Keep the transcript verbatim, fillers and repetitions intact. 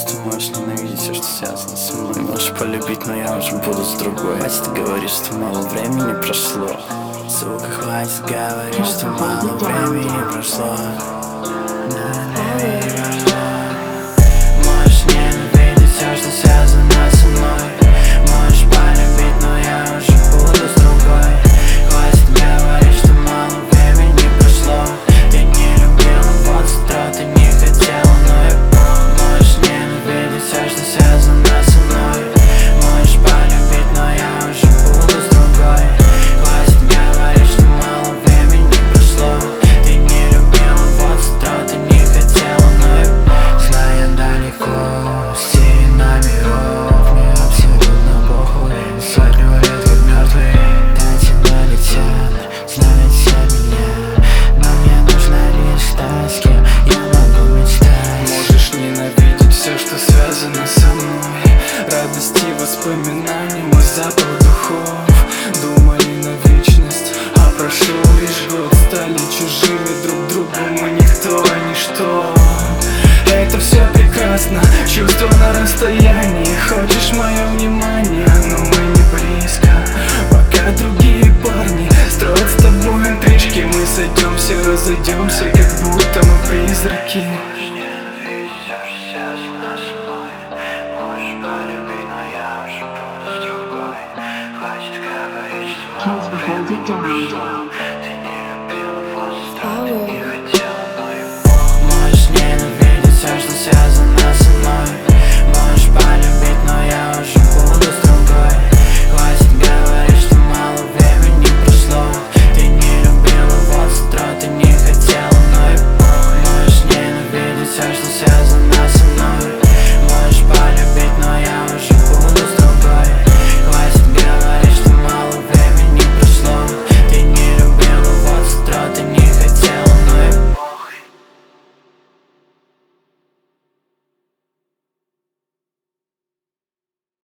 Ты можешь ненавидеть все, что связано со мной. Можешь полюбить, но я уже буду с другой. Хватит говорить, что мало времени прошло. Сука, хватит говорить, что мало времени прошло. Можешь ненавидеть все, что связано со мной. Можешь полюбить, но я уже буду с другой. Хватит говорить, что мало времени прошло. Я не любила, вот с утра ты не хотела, но я помню. Можешь ненавидеть все, что связано со мной. Можешь полюбить, но я уже буду с другой. Хватит говорить, что мало времени прошло. Ты не любила, вот с утра ты не хотела, но я помню. Зная далеко, стены номеров, мне абсолютно похуй. Сотню лет как мертвые, танцы налетят, знают все меня. Но мне нужно лишь та, с кем я могу мечтать. Можешь ненавидеть все, что связано со мной. Радости, воспоминаний, мой запах духов. Думали на вечность, а прошел лишь год. Стали чужими друг другу, мы никто и ничто. Это все прекрасно, чувство на расстоянии. Хочешь мое внимание, но мы не близко. Пока другие парни строят с тобой интрижки, мы сойдемся, разойдемся, как будто мы призраки. Can't hold it down.